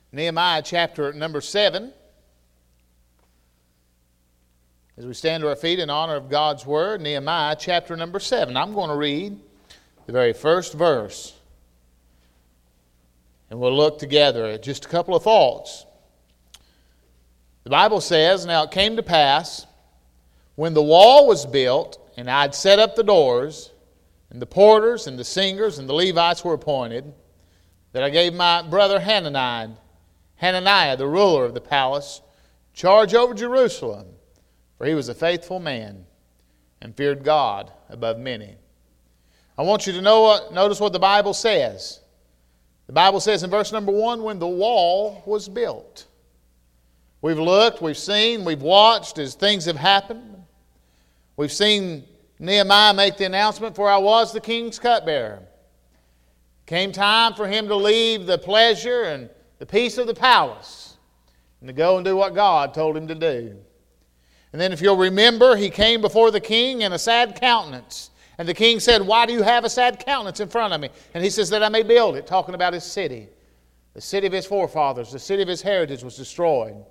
Nehemiah chapter number 7. As we stand to our feet in honor of God's Word, Nehemiah chapter number 7. I'm going to read the very first verse. And we'll look together at just a couple of thoughts. The Bible says, "Now it came to pass, when the wall was built, and I'd set up the doors, and the porters and the singers and the Levites were appointed, that I gave my brother Hananiah, the ruler of the palace, charge over Jerusalem, for he was a faithful man and feared God above many." I want you to notice what the Bible says. The Bible says in verse number 1, when the wall was built. We've looked, we've seen, we've watched as things have happened. We've seen Nehemiah make the announcement, "For I was the king's cupbearer." Came time for him to leave the pleasure and the peace of the palace and to go and do what God told him to do. And then if you'll remember, he came before the king in a sad countenance. And the king said, "Why do you have a sad countenance in front of me?" And he says, "That I may build it," talking about his city. The city of his forefathers, the city of his heritage was destroyed.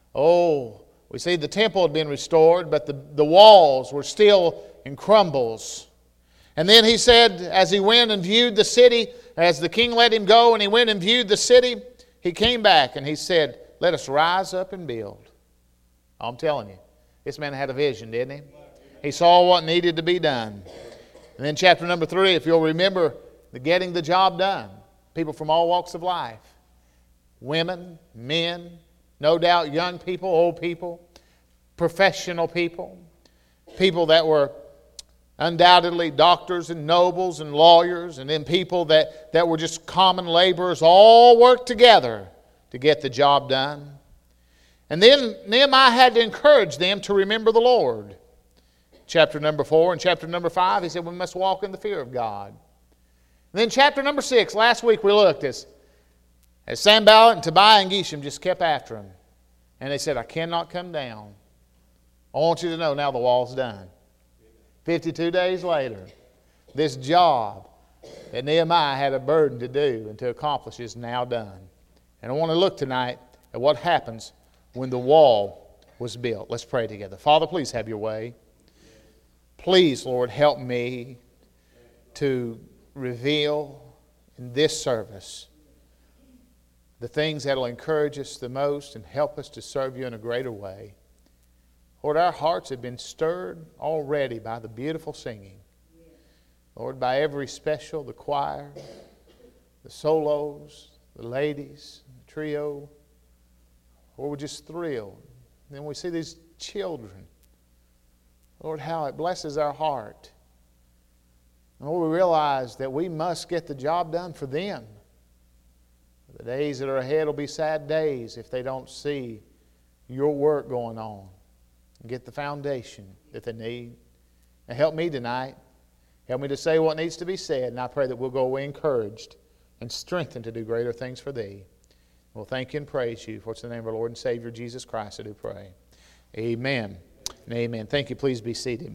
Oh, we see the temple had been restored, but the walls were still in crumbles. And then he said, as he went and viewed the city, as the king let him go and he went and viewed the city, he came back and he said, "Let us rise up and build." I'm telling you, this man had a vision, didn't he? He saw what needed to be done. And then chapter number 3, if you'll remember, getting the job done. People from all walks of life. Women, men, no doubt young people, old people, professional people. People that were undoubtedly doctors and nobles and lawyers, and then people that were just common laborers, all worked together to get the job done. And then Nehemiah had to encourage them to remember the Lord. Chapter number 4 and chapter number 5, he said we must walk in the fear of God. And then chapter number 6, last week we looked as Sanballat and Tobiah and Geshem just kept after him. And they said, "I cannot come down." I want you to know now the wall's done. 52 days later, this job that Nehemiah had a burden to do and to accomplish is now done. And I want to look tonight at what happens when the wall was built. Let's pray together. Father, please have your way. Please, Lord, help me to reveal in this service the things that will encourage us the most and help us to serve you in a greater way. Lord, our hearts have been stirred already by the beautiful singing. Lord, by every special, the choir, the solos, the ladies, the trio. Lord, we're just thrilled. And then we see these children. Lord, how it blesses our heart. And Lord, we realize that we must get the job done for them. The days that are ahead will be sad days if they don't see your work going on and get the foundation that they need. And help me tonight. Help me to say what needs to be said, and I pray that we'll go away encouraged and strengthened to do greater things for Thee. We'll thank you and praise you, for it's in the name of our Lord and Savior, Jesus Christ, I do pray. Amen and amen. Thank you. Please be seated.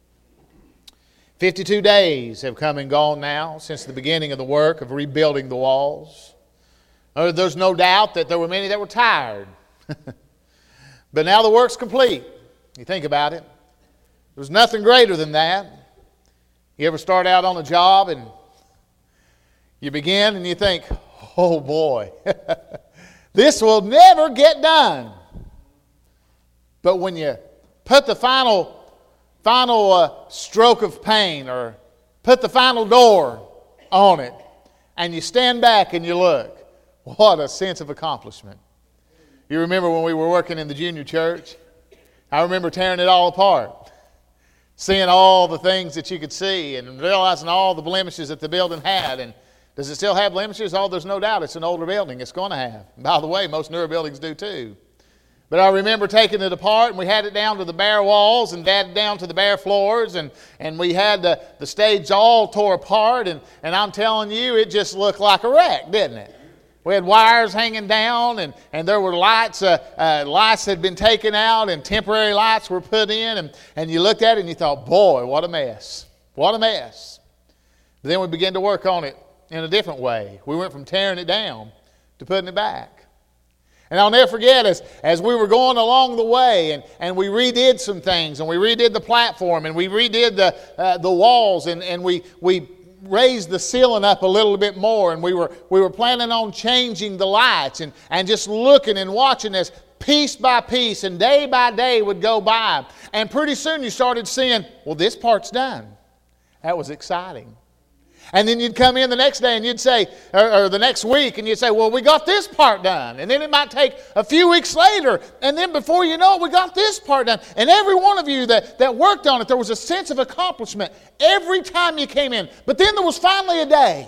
52 days have come and gone now since the beginning of the work of rebuilding the walls. There's no doubt that there were many that were tired. But now the work's complete. You think about it. There's nothing greater than that. You ever start out on a job and you begin and you think, "Oh boy, this will never get done." But when you put the final stroke of paint or put the final door on it and you stand back and you look, what a sense of accomplishment. You remember when we were working in the junior church? I remember tearing it all apart, seeing all the things that you could see and realizing all the blemishes that the building had. And does it still have blemishes? Oh, there's no doubt it's an older building. It's going to have. And by the way, most newer buildings do too. But I remember taking it apart, and we had it down to the bare walls and down to the bare floors, and we had the stage all tore apart, and I'm telling you, it just looked like a wreck, didn't it? We had wires hanging down, and there were lights. Lights had been taken out, and temporary lights were put in, and you looked at it and you thought, boy, what a mess. What a mess. But then we began to work on it in a different way. We went from tearing it down to putting it back. And I'll never forget as we were going along the way and we redid some things, and we redid the platform, and we redid the walls, and we raised the ceiling up a little bit more, and we were planning on changing the lights and just looking and watching as piece by piece and day by day would go by. And pretty soon you started seeing, well, this part's done. That was exciting. And then you'd come in the next day and you'd say, or the next week, and you'd say, well, we got this part done. And then it might take a few weeks later, and then before you know it, we got this part done. And every one of you that worked on it, there was a sense of accomplishment every time you came in. But then there was finally a day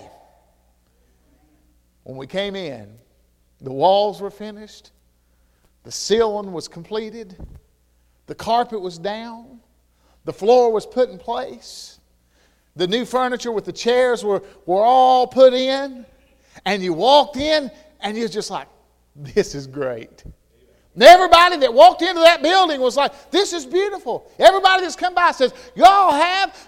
when we came in, the walls were finished, the ceiling was completed, the carpet was down, the floor was put in place. The new furniture with the chairs were all put in. And you walked in and you're just like, this is great. And everybody that walked into that building was like, this is beautiful. Everybody that's come by says, y'all have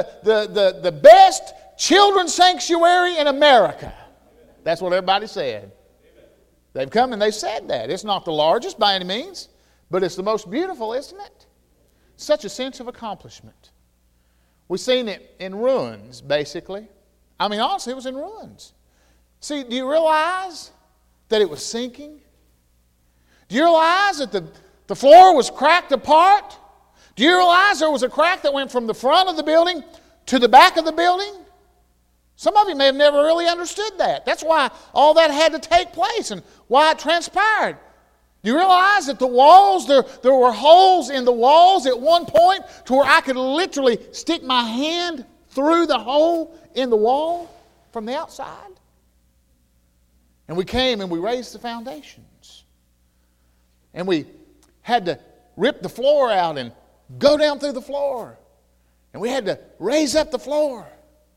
the best children's sanctuary in America. That's what everybody said. They've come and they've said that. It's not the largest by any means, but it's the most beautiful, isn't it? Such a sense of accomplishment. We've seen it in ruins, basically. I mean, honestly, it was in ruins. See, do you realize that it was sinking? Do you realize that the floor was cracked apart? Do you realize there was a crack that went from the front of the building to the back of the building? Some of you may have never really understood that. That's why all that had to take place and why it transpired. Do you realize that the walls, there were holes in the walls at one point to where I could literally stick my hand through the hole in the wall from the outside? And we came and we raised the foundations. And we had to rip the floor out and go down through the floor. And we had to raise up the floor.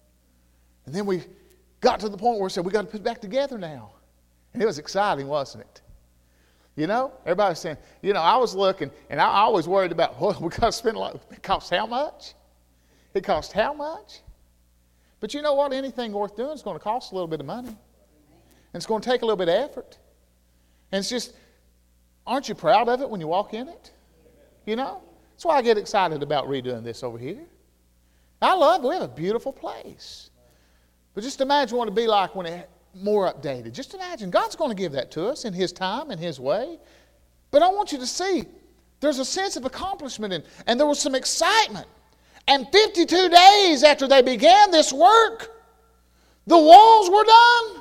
And then we got to the point where we said, we got to put it back together now. And it was exciting, wasn't it? You know, everybody was saying, you know, I was looking, and I always worried about, well, we got to spend a lot. It costs how much? It costs how much? But you know what? Anything worth doing is going to cost a little bit of money. And it's going to take a little bit of effort. And it's just, aren't you proud of it when you walk in it? You know? That's why I get excited about redoing this over here. I love it. We have a beautiful place. But just imagine what it'd be like when it more updated. Just imagine, God's going to give that to us in His time and His way. But I want you to see, there's a sense of accomplishment and there was some excitement. And 52 days after they began this work, the walls were done.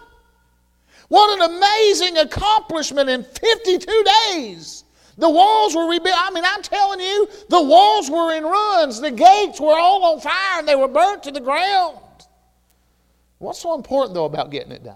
What an amazing accomplishment in 52 days. The walls were rebuilt. I mean, I'm telling you, the walls were in ruins. The gates were all on fire and they were burnt to the ground. What's so important, though, about getting it done?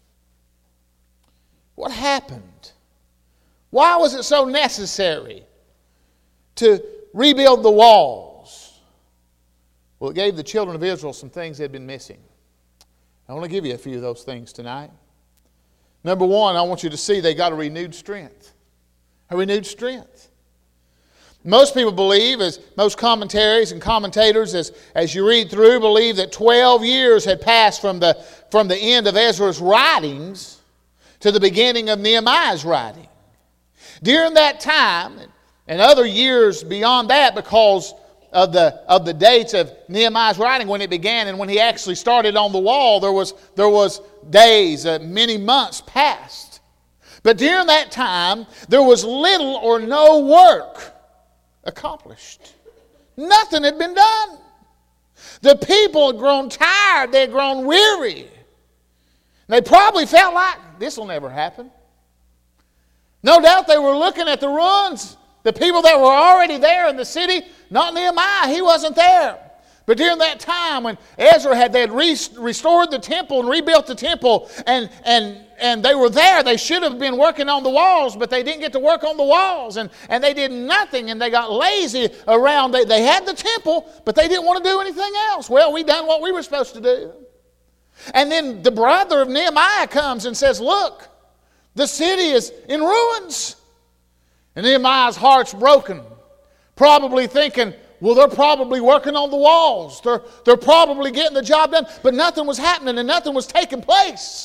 What happened? Why was it so necessary to rebuild the walls? Well, it gave the children of Israel some things they'd been missing. I want to give you a few of those things tonight. Number one, I want you to see they got a renewed strength. A renewed strength. Most people believe, as most commentaries and commentators, as you read through, believe that 12 years had passed from the end of Ezra's writings to the beginning of Nehemiah's writing. During that time, and other years beyond that, because of the dates of Nehemiah's writing when it began and when he actually started on the wall, there was days, many months passed. But during that time, there was little or no work accomplished. Nothing had been done. The people had grown tired. They had grown weary. They probably felt like this will never happen. No doubt they were looking at the ruins. The people that were already there in the city, not Nehemiah, he wasn't there. But during that time when Ezra had restored the temple and rebuilt the temple and they were there, they should have been working on the walls, but they didn't get to work on the walls and they did nothing and they got lazy around. They had the temple, but they didn't want to do anything else. Well, we done what we were supposed to do. And then the brother of Nehemiah comes and says, look, the city is in ruins. And Nehemiah's heart's broken, probably thinking, well, they're probably working on the walls. They're probably getting the job done. But nothing was happening and nothing was taking place.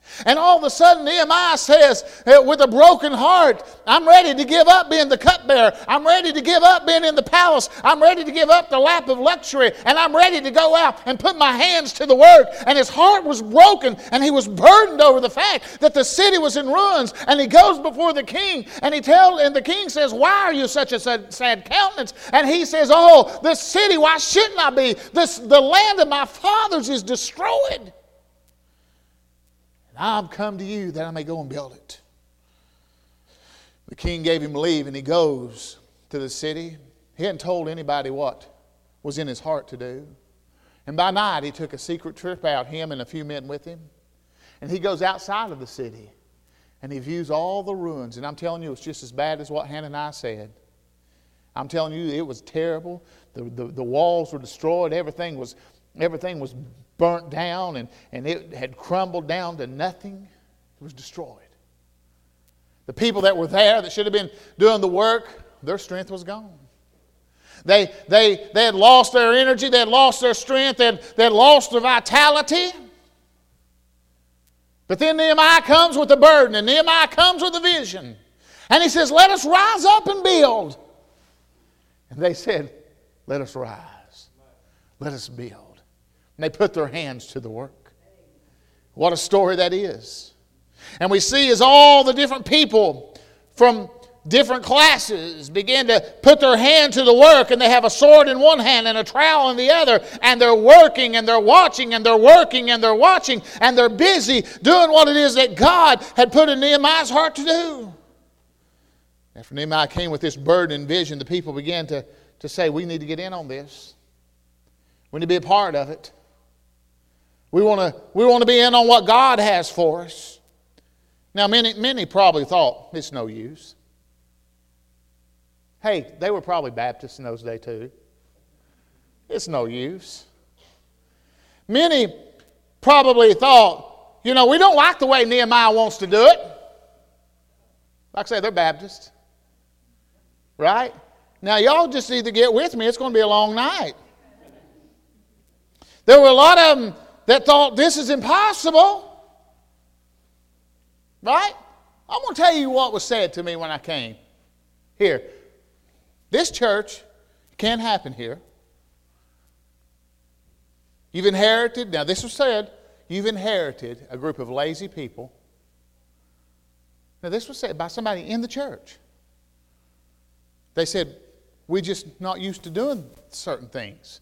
And all of a sudden Nehemiah says, with a broken heart, I'm ready to give up being the cupbearer. I'm ready to give up being in the palace. I'm ready to give up the lap of luxury. And I'm ready to go out and put my hands to the work. And his heart was broken, and he was burdened over the fact that the city was in ruins. And he goes before the king, and the king says, why are you such a sad countenance? And he says, oh, this city, why shouldn't I be? The land of my fathers is destroyed. I'm come to you that I may go and build it. The king gave him leave, and he goes to the city. He hadn't told anybody what was in his heart to do. And by night, he took a secret trip out, him and a few men with him. And he goes outside of the city, and he views all the ruins. And I'm telling you, it's just as bad as what Hannah and I said. I'm telling you, it was terrible. The walls were destroyed. Everything was burnt down, and it had crumbled down to nothing. It was destroyed. The people that were there that should have been doing the work, their strength was gone. They had lost their energy, they had lost their strength, they had lost their vitality. But then Nehemiah comes with a burden, and Nehemiah comes with a vision. And he says, let us rise up and build. And they said, let us rise. Let us build. And they put their hands to the work. What a story that is. And we see as all the different people from different classes begin to put their hand to the work, and they have a sword in one hand and a trowel in the other, and they're working and they're watching and they're working and they're watching, and they're busy doing what it is that God had put in Nehemiah's heart to do. After Nehemiah came with this burden and vision, the people began to say, we need to get in on this. We need to be a part of it. We want to be in on what God has for us. Now, many probably thought, it's no use. Hey, they were probably Baptists in those days too. It's no use. Many probably thought, we don't like the way Nehemiah wants to do it. Like I say, they're Baptists. Right? Now, y'all just either get with me, it's going to be a long night. There were a lot of them that thought this is impossible. Right? I'm going to tell you what was said to me when I came. Here. This church can't happen here. You've inherited, now this was said, you've inherited a group of lazy people. Now this was said by somebody in the church. They said, we're just not used to doing certain things.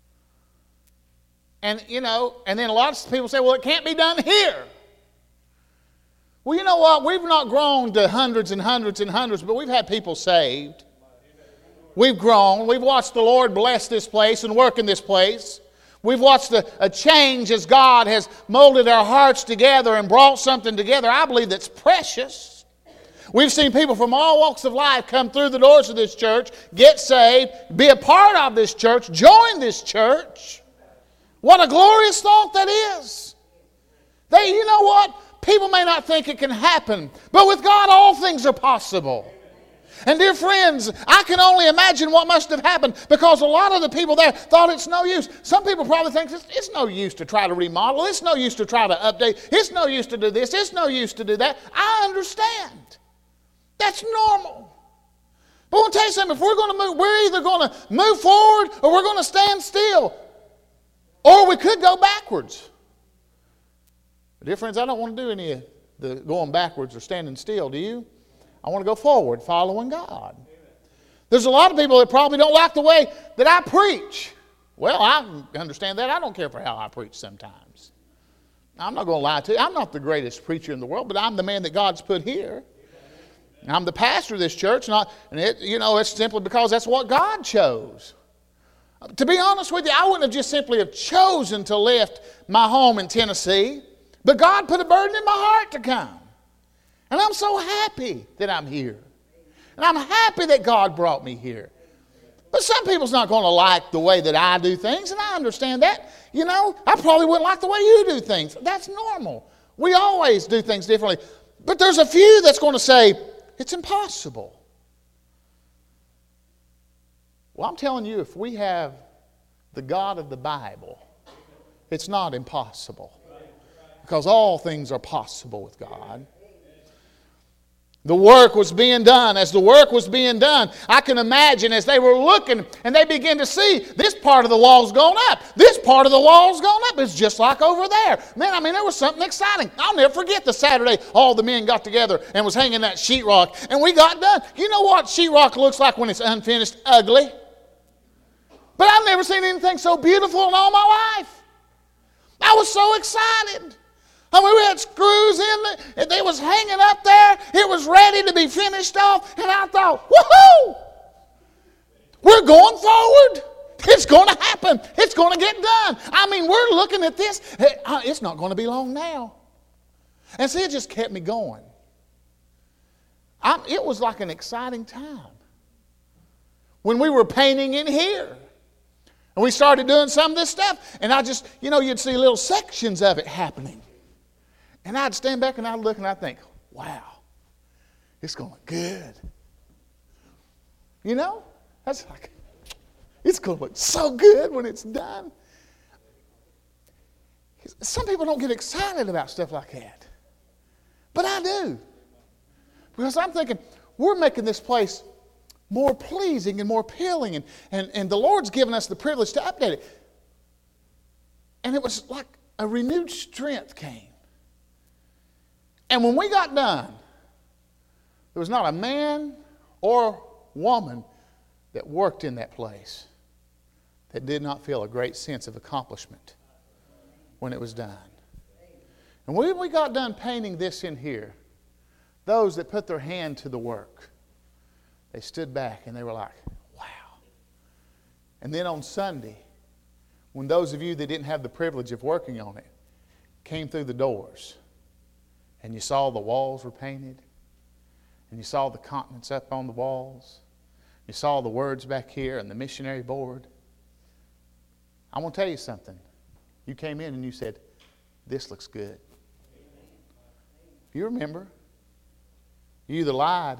And, and then a lot of people say, well, it can't be done here. Well, you know what? We've not grown to hundreds and hundreds and hundreds, but we've had people saved. We've grown. We've watched the Lord bless this place and work in this place. We've watched a change as God has molded our hearts together and brought something together, I believe, that's precious. We've seen people from all walks of life come through the doors of this church, get saved, be a part of this church, join this church. What a glorious thought that is. You know what? People may not think it can happen, but with God all things are possible. And dear friends, I can only imagine what must have happened, because a lot of the people there thought it's no use. Some people probably think it's no use to try to remodel. It's no use to try to update. It's no use to do this. It's no use to do that. I understand. That's normal. But I want to tell you something. If we're going to move, we're either going to move forward or we're going to stand still. Or we could go backwards. But dear friends, I don't want to do any of the going backwards or standing still, do you? I want to go forward, following God. There's a lot of people that probably don't like the way that I preach. Well, I understand that. I don't care for how I preach sometimes. I'm not going to lie to you. I'm not the greatest preacher in the world, but I'm the man that God's put here. I'm the pastor of this church, it's simply because that's what God chose. To be honest with you, I wouldn't have just simply have chosen to lift my home in Tennessee, but God put a burden in my heart to come. And I'm so happy that I'm here. And I'm happy that God brought me here. But some people's not going to like the way that I do things, and I understand that. I probably wouldn't like the way you do things. That's normal. We always do things differently. But there's a few that's going to say, it's impossible. Well, I'm telling you, if we have the God of the Bible, it's not impossible. Because all things are possible with God. The work was being done. As the work was being done, I can imagine as they were looking and they began to see this part of the wall's gone up. This part of the wall's gone up. It's just like over there. Man, there was something exciting. I'll never forget the Saturday all the men got together and was hanging that sheetrock. And we got done. You know what sheetrock looks like when it's unfinished? Ugly. But I've never seen anything so beautiful in all my life. I was so excited. We had screws in it. They was hanging up there. It was ready to be finished off. And I thought, woohoo! We're going forward. It's going to happen. It's going to get done. We're looking at this. It's not going to be long now. And see, it just kept me going. It was like an exciting time. When we were painting in here. And we started doing some of this stuff. And I just, you'd see little sections of it happening. And I'd stand back and I'd look and I'd think, wow, it's going to look good. That's like, it's going to look so good when it's done. Some people don't get excited about stuff like that. But I do. Because I'm thinking, we're making this place more pleasing and more appealing. And the Lord's given us the privilege to update it. And it was like a renewed strength came. And when we got done, there was not a man or woman that worked in that place that did not feel a great sense of accomplishment when it was done. And when we got done painting this in here, those that put their hand to the work, they stood back and they were like, wow. And then on Sunday, when those of you that didn't have the privilege of working on it came through the doors, and you saw the walls were painted, and you saw the continents up on the walls, you saw the words back here and the missionary board. I want to tell you something. You came in and you said, this looks good. You remember? You either lied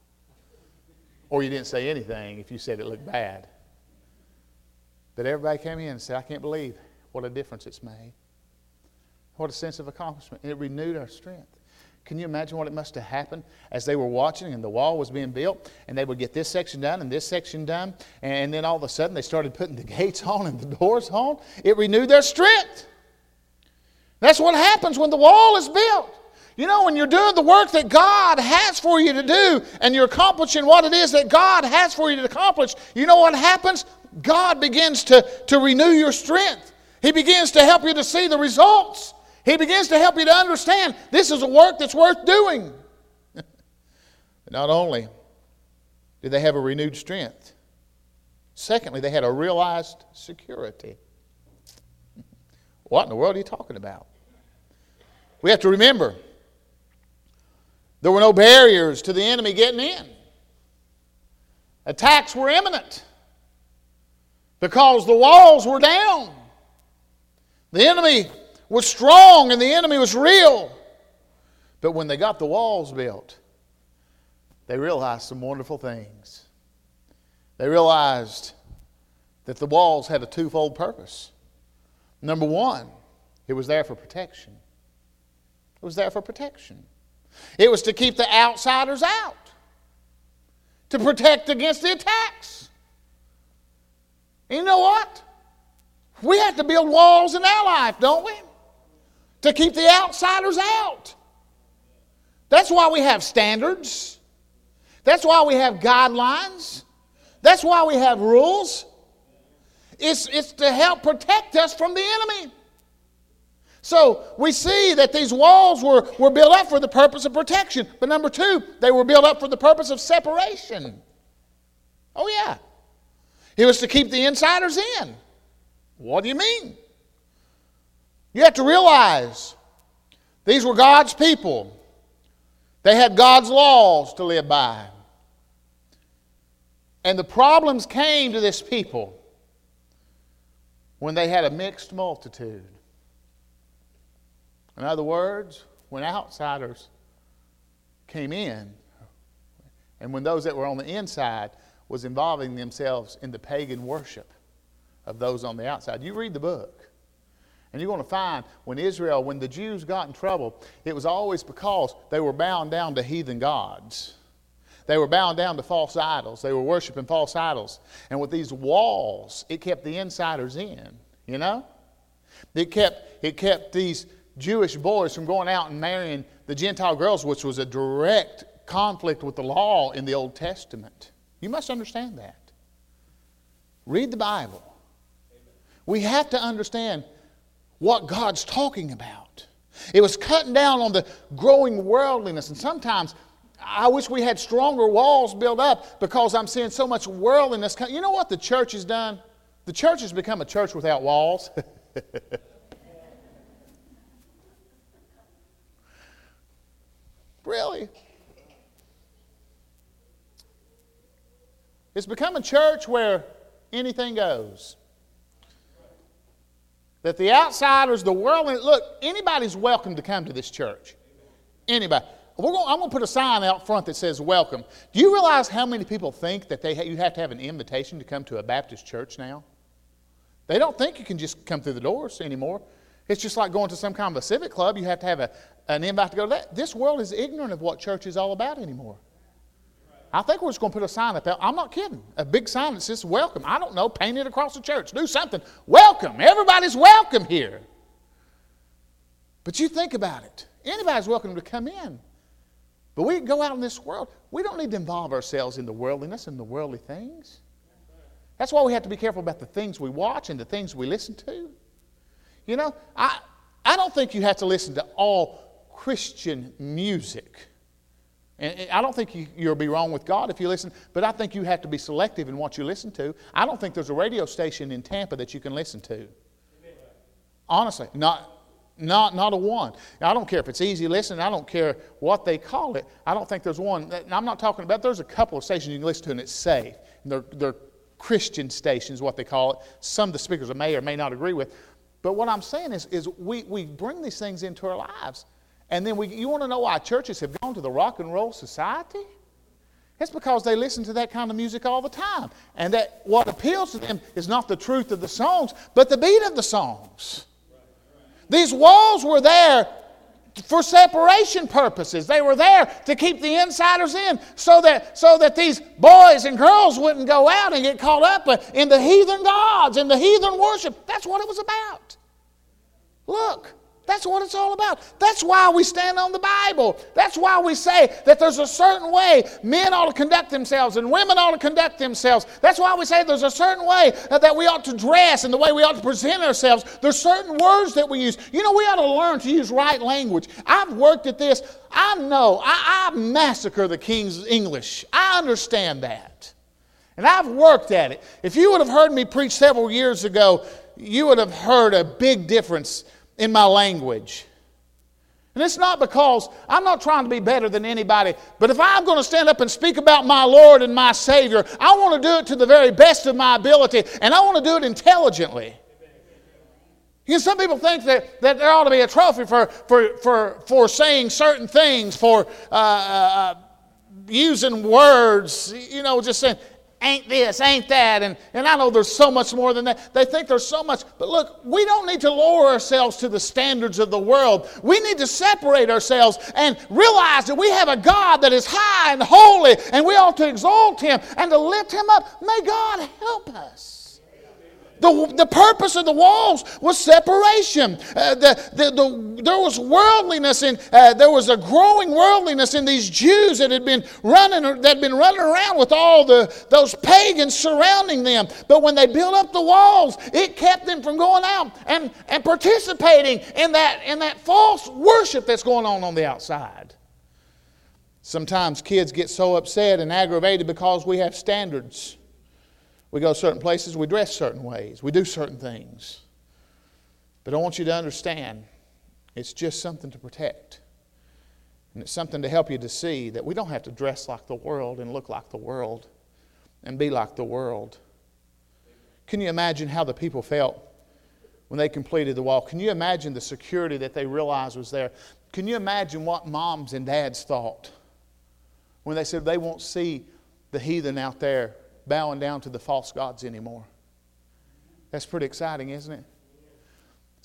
or you didn't say anything if you said it looked bad. But everybody came in and said, I can't believe what a difference it's made. What a sense of accomplishment. It renewed our strength. Can you imagine what it must have happened as they were watching and the wall was being built and they would get this section done and this section done, and then all of a sudden they started putting the gates on and the doors on? It renewed their strength. That's what happens when the wall is built. When you're doing the work that God has for you to do and you're accomplishing what it is that God has for you to accomplish, you know what happens? God begins to renew your strength. He begins to help you to see the results. He begins to help you to understand this is a work that's worth doing. Not only did they have a renewed strength, secondly, they had a realized security. What in the world are you talking about? We have to remember, there were no barriers to the enemy getting in. Attacks were imminent because the walls were down. The enemy was strong and the enemy was real. But when they got the walls built, they realized some wonderful things. They realized that the walls had a twofold purpose. Number one, it was there for protection. It was there for protection. It was to keep the outsiders out, to protect against the attacks. And you know what? We have to build walls in our life, don't we? To keep the outsiders out. That's why we have standards. That's why we have guidelines. That's why we have rules. It's to help protect us from the enemy. So we see that these walls were built up for the purpose of protection. But number two, they were built up for the purpose of separation. Oh yeah. It was to keep the insiders in. What do you mean? You have to realize these were God's people. They had God's laws to live by. And the problems came to this people when they had a mixed multitude. In other words, when outsiders came in, and when those that were on the inside was involving themselves in the pagan worship of those on the outside. You read the book, And you're going to find when the Jews got in trouble, it was always because they were bound down to heathen gods. They were bound down to false idols. They were worshiping false idols. And with these walls, it kept the insiders in, you know? It kept these Jewish boys from going out and marrying the Gentile girls, which was a direct conflict with the law in the Old Testament. You must understand that. Read the Bible. We have to understand what God's talking about. It was cutting down on the growing worldliness. And sometimes I wish we had stronger walls built up because I'm seeing so much worldliness. You know what the church has done? The church has become a church without walls. Really? It's become a church where anything goes. That the outsiders, the world, look, anybody's welcome to come to this church. Anybody. I'm going to put a sign out front that says welcome. Do you realize how many people think that you have to have an invitation to come to a Baptist church now? They don't think you can just come through the doors anymore. It's just like going to some kind of a civic club. You have to have an invite to go to that. This world is ignorant of what church is all about anymore. I think we're just going to put a sign up there. I'm not kidding. A big sign that says welcome. I don't know. Paint it across the church. Do something. Welcome. Everybody's welcome here. But you think about it. Anybody's welcome to come in. But we go out in this world. We don't need to involve ourselves in the worldliness and the worldly things. That's why we have to be careful about the things we watch and the things we listen to. You know, I don't think you have to listen to all Christian music. And I don't think you'll be wrong with God if you listen, but I think you have to be selective in what you listen to. I don't think there's a radio station in Tampa that you can listen to. Honestly, not a one. I don't care if it's easy listening. I don't care what they call it. I don't think there's one. I'm not talking about, there's a couple of stations you can listen to and it's safe. And they're Christian stations, what they call it. Some of the speakers I may or may not agree with. But what I'm saying is we bring these things into our lives. And then you want to know why churches have gone to the rock and roll society? It's because they listen to that kind of music all the time. And that what appeals to them is not the truth of the songs, but the beat of the songs. These walls were there for separation purposes. They were there to keep the insiders in so that these boys and girls wouldn't go out and get caught up in the heathen gods and the heathen worship. That's what it was about. Look. That's what it's all about. That's why we stand on the Bible. That's why we say that there's a certain way men ought to conduct themselves and women ought to conduct themselves. That's why we say there's a certain way that we ought to dress and the way we ought to present ourselves. There's certain words that we use. You know, we ought to learn to use right language. I've worked at this. I know. I massacre the King's English. I understand that. And I've worked at it. If you would have heard me preach several years ago, you would have heard a big difference in my language. And it's not because I'm not trying to be better than anybody, but if I'm going to stand up and speak about my Lord and my Savior, I want to do it to the very best of my ability, and I want to do it intelligently. You know, some people think that there ought to be a trophy for saying certain things, for using words, you know, just saying, ain't this, ain't that, and I know there's so much more than that. They think there's so much, but look, we don't need to lower ourselves to the standards of the world. We need to separate ourselves and realize that we have a God that is high and holy, and we ought to exalt Him and to lift Him up. May God help us. The purpose of the walls was separation. There was worldliness, and there was a growing worldliness in these Jews that had been running around with all those pagans surrounding them. But when they built up the walls, it kept them from going out and participating in that false worship that's going on the outside. Sometimes kids get so upset and aggravated because we have standards. We go certain places, we dress certain ways, we do certain things. But I want you to understand, it's just something to protect. And it's something to help you to see that we don't have to dress like the world and look like the world and be like the world. Can you imagine how the people felt when they completed the wall? Can you imagine the security that they realized was there? Can you imagine what moms and dads thought when they said they won't see the heathen out there bowing down to the false gods anymore? That's pretty exciting, isn't it?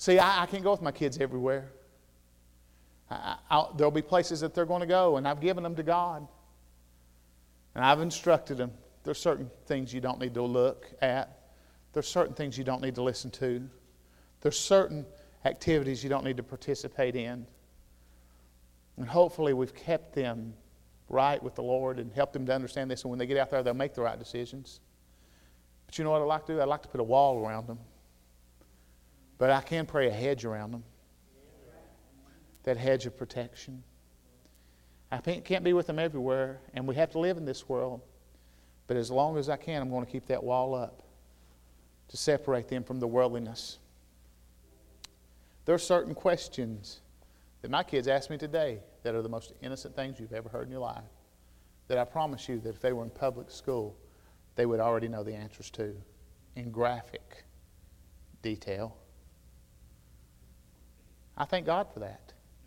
See, I can't go with my kids everywhere. There'll be places that they're going to go, and I've given them to God. And I've instructed them. There's certain things you don't need to look at. There's certain things you don't need to listen to. There's certain activities you don't need to participate in. And hopefully we've kept them right with the Lord and helped them to understand this. And when they get out there, they'll make the right decisions. But you know what I'd like to do? I'd like to put a wall around them. But I can pray a hedge around them. That hedge of protection. I can't be with them everywhere, and we have to live in this world. But as long as I can, I'm going to keep that wall up to separate them from the worldliness. There are certain questions that my kids ask me today that are the most innocent things you've ever heard in your life, that I promise you that if they were in public school, they would already know the answers to in graphic detail. I thank God for that.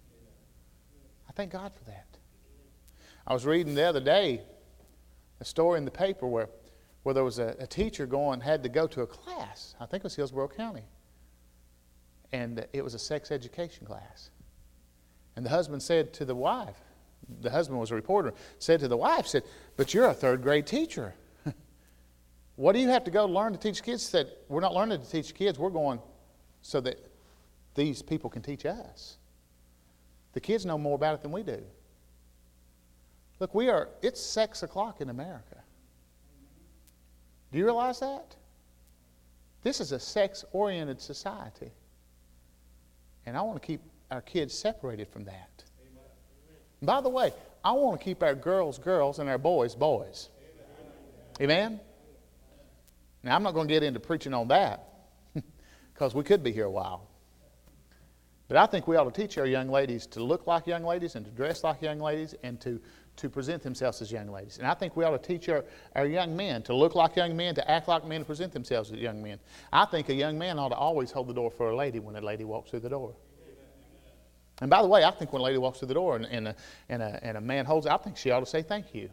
I thank God for that. I was reading the other day a story in the paper where there was a teacher had to go to a class. I think it was Hillsborough County. And it was a sex education class. And the husband said to the wife, the husband was a reporter, said to the wife, but you're a third grade teacher. What do you have to go learn to teach kids? She said, we're not learning to teach kids. We're going so that these people can teach us. The kids know more about it than we do. Look, it's 6 o'clock in America. Do you realize that? This is a sex-oriented society. And I want to keep our kids separated from that. And by the way, I want to keep our girls girls and our boys boys. Amen? Now, I'm not going to get into preaching on that because we could be here a while. But I think we ought to teach our young ladies to look like young ladies and to dress like young ladies and to present themselves as young ladies. And I think we ought to teach our young men to look like young men, to act like men, to present themselves as young men. I think a young man ought to always hold the door for a lady when a lady walks through the door. And by the way, I think when a lady walks through the door and a man holds it, I think she ought to say thank you.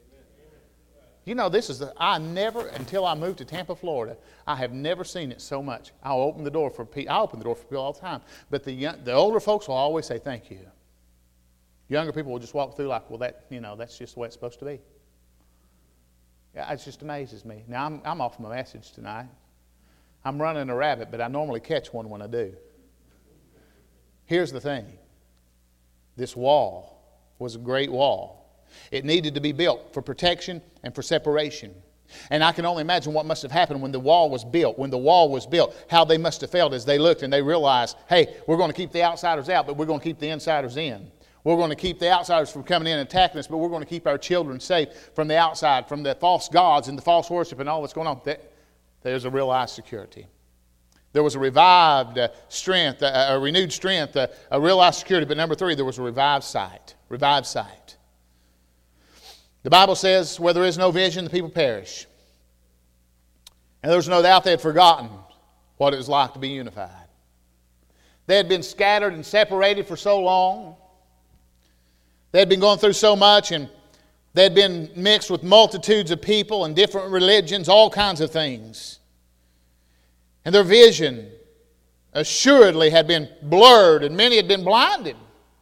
You know, until I moved to Tampa, Florida, I have never seen it so much. I'll open the door for people all the time. But the older folks will always say thank you. Younger people will just walk through like, well, that's just the way it's supposed to be. Yeah, it just amazes me. Now, I'm off my message tonight. I'm running a rabbit, but I normally catch one when I do. Here's the thing. This wall was a great wall. It needed to be built for protection and for separation. And I can only imagine what must have happened when the wall was built. When the wall was built, how they must have felt as they looked and they realized, hey, we're going to keep the outsiders out, but we're going to keep the insiders in. We're going to keep the outsiders from coming in and attacking us, but we're going to keep our children safe from the outside, from the false gods and the false worship and all that's going on. There's a realized security. There was a revived strength, a renewed strength, a realized security. But number 3, there was a revived sight. Revived sight. The Bible says, where there is no vision, the people perish. And there's no doubt they had forgotten what it was like to be unified. They had been scattered and separated for so long. They had been going through so much, and they had been mixed with multitudes of people and different religions, all kinds of things. And their vision assuredly had been blurred, and many had been blinded.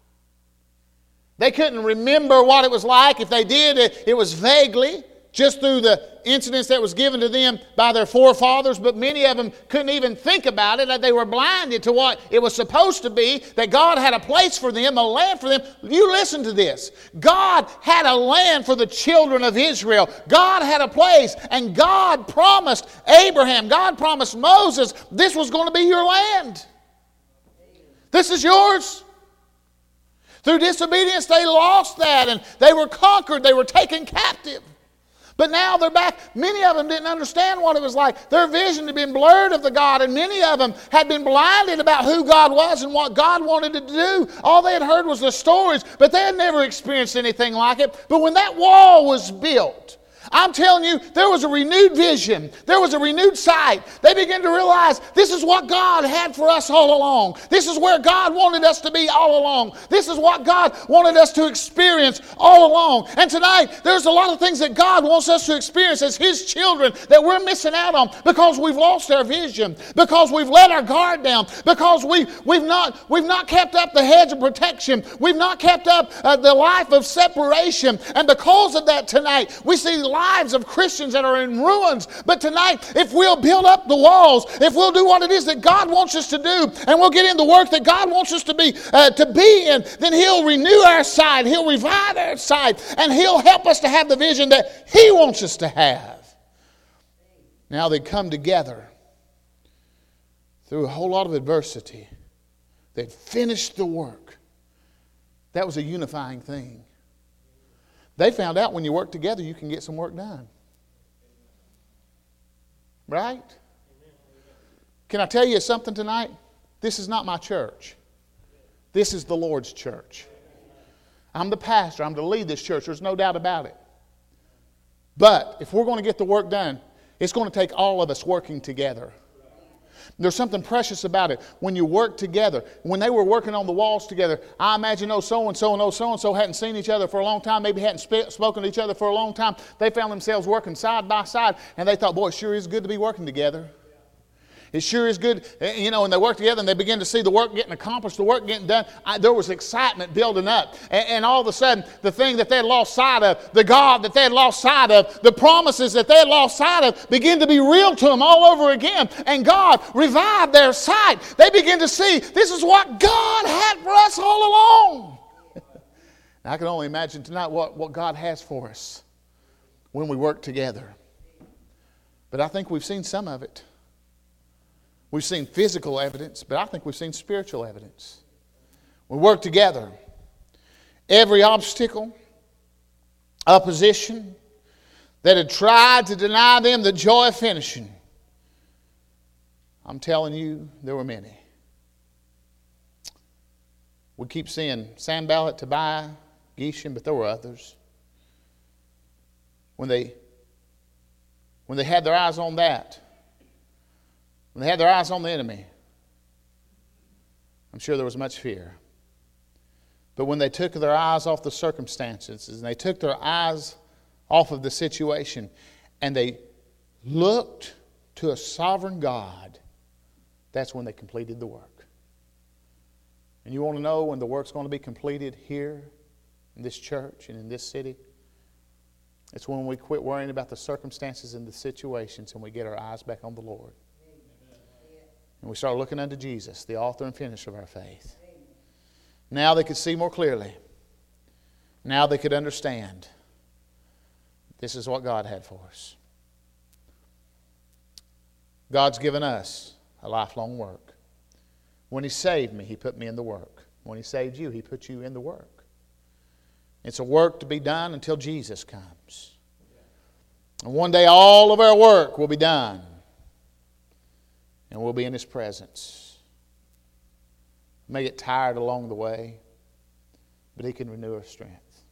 They couldn't remember what it was like. If they did, it was vaguely, just through the incidents that was given to them by their forefathers. But many of them couldn't even think about it. They were blinded to what it was supposed to be, that God had a place for them, a land for them. You listen to this. God had a land for the children of Israel. God had a place, and God promised Abraham, God promised Moses, this was going to be your land. This is yours. Through disobedience, they lost that, and they were conquered. They were taken captive. But now they're back. Many of them didn't understand what it was like. Their vision had been blurred of the God, and many of them had been blinded about who God was and what God wanted to do. All they had heard was the stories, but they had never experienced anything like it. But when that wall was built, I'm telling you, there was a renewed vision. There was a renewed sight. They began to realize this is what God had for us all along. This is where God wanted us to be all along. This is what God wanted us to experience all along. And tonight, there's a lot of things that God wants us to experience as His children that we're missing out on because we've lost our vision, because we've let our guard down, because we've not kept up the hedge of protection. We've not kept up the life of separation. And because of that tonight, we see lives of Christians that are in ruins. But tonight, if we'll build up the walls, if we'll do what it is that God wants us to do, and we'll get in the work that God wants us to be in, then He'll renew our sight, He'll revive our sight, and He'll help us to have the vision that He wants us to have. Now they come together through a whole lot of adversity. They'd finished the work. That was a unifying thing. They found out when you work together, you can get some work done. Right? Can I tell you something tonight? This is not my church. This is the Lord's church. I'm the pastor. I'm to lead this church. There's no doubt about it. But if we're going to get the work done, it's going to take all of us working together. There's something precious about it when you work together. When they were working on the walls together, I imagine so-and-so and so-and-so hadn't seen each other for a long time, maybe hadn't spoken to each other for a long time. They found themselves working side by side, and they thought, boy, it sure is good to be working together. It sure is good, and they work together and they begin to see the work getting accomplished, the work getting done. There was excitement building up. And all of a sudden, the thing that they had lost sight of, the God that they had lost sight of, the promises that they had lost sight of, began to be real to them all over again. And God revived their sight. They begin to see this is what God had for us all along. Now, I can only imagine tonight what God has for us when we work together. But I think we've seen some of it. We've seen physical evidence, but I think we've seen spiritual evidence. We work together. Every obstacle, opposition that had tried to deny them the joy of finishing, I'm telling you, there were many. We keep seeing Sanballat, Tobiah, Geshem, but there were others. When they had their eyes on that, when they had their eyes on the enemy, I'm sure there was much fear. But when they took their eyes off the circumstances and they took their eyes off of the situation and they looked to a sovereign God, that's when they completed the work. And you want to know when the work's going to be completed here in this church and in this city? It's when we quit worrying about the circumstances and the situations and we get our eyes back on the Lord. And we start looking unto Jesus, the author and finisher of our faith. Now they could see more clearly. Now they could understand. This is what God had for us. God's given us a lifelong work. When He saved me, He put me in the work. When He saved you, He put you in the work. It's a work to be done until Jesus comes. And one day all of our work will be done. And we'll be in His presence. We may get tired along the way, but He can renew our strength.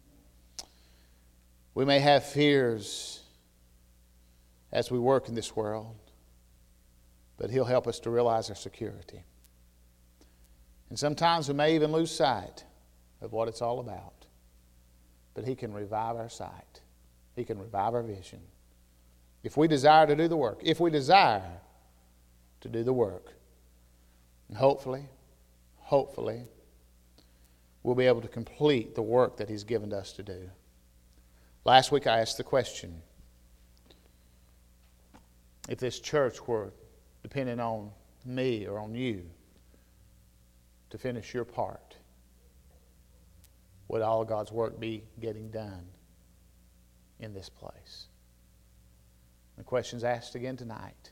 We may have fears as we work in this world, but He'll help us to realize our security. And sometimes we may even lose sight of what it's all about, but He can revive our sight. He can revive our vision. If we desire to do the work, if we desire to do the work. And hopefully, we'll be able to complete the work that He's given us to do. Last week I asked the question, if this church were dependent on me or on you to finish your part, would all of God's work be getting done in this place? The question's asked again tonight.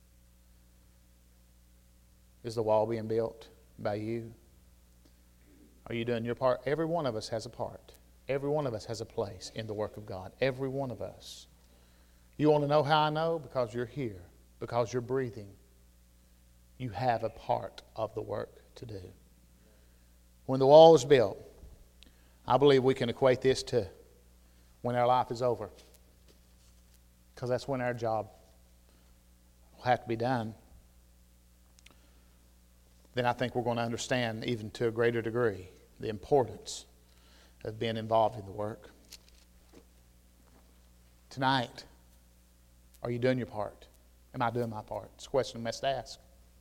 Is the wall being built by you? Are you doing your part? Every one of us has a part. Every one of us has a place in the work of God. Every one of us. You want to know how I know? Because you're here. Because you're breathing. You have a part of the work to do. When the wall is built, I believe we can equate this to when our life is over. because that's when our job will have to be done, then I think we're going to understand, even to a greater degree, the importance of being involved in the work. Tonight, are you doing your part? Am I doing my part? It's a question we must ask.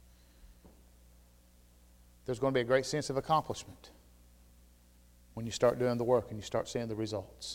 There's going to be a great sense of accomplishment when you start doing the work and you start seeing the results.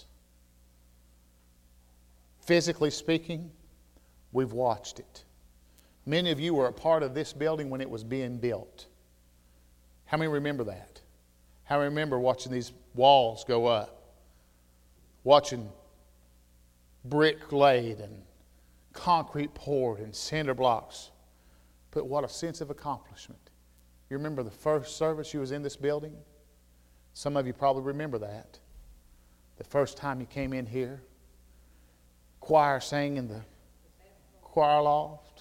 Physically speaking, we've watched it. Many of you were a part of this building when it was being built. How many remember that? How many remember watching these walls go up? Watching brick laid and concrete poured and cinder blocks. But what a sense of accomplishment. You remember the first service you was in this building? Some of you probably remember that. The first time you came in here. Choir sang in the choir loft.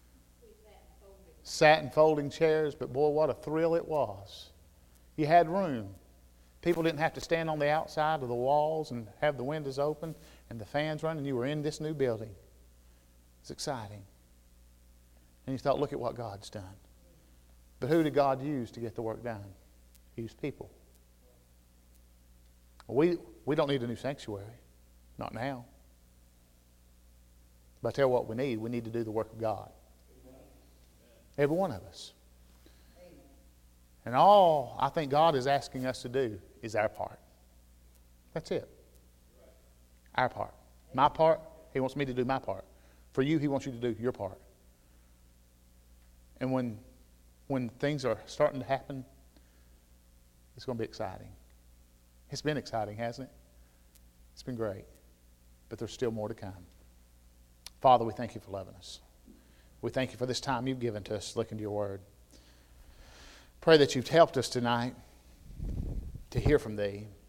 Sat in folding chairs, but boy, what a thrill it was. You had room. People didn't have to stand on the outside of the walls and have the windows open and the fans running. You were in this new building. It's exciting. And you thought, look at what God's done. But who did God use to get the work done? He used people. We don't need a new sanctuary. Not now. But I tell you what we need to do the work of God. Every one of us. And all I think God is asking us to do is our part. That's it. Our part. My part, He wants me to do my part. For you, He wants you to do your part. And when things are starting to happen, it's going to be exciting. It's been exciting, hasn't it? It's been great. But there's still more to come. Father, we thank You for loving us. We thank You for this time You've given to us looking to Your Word. Pray that You've helped us tonight to hear from Thee.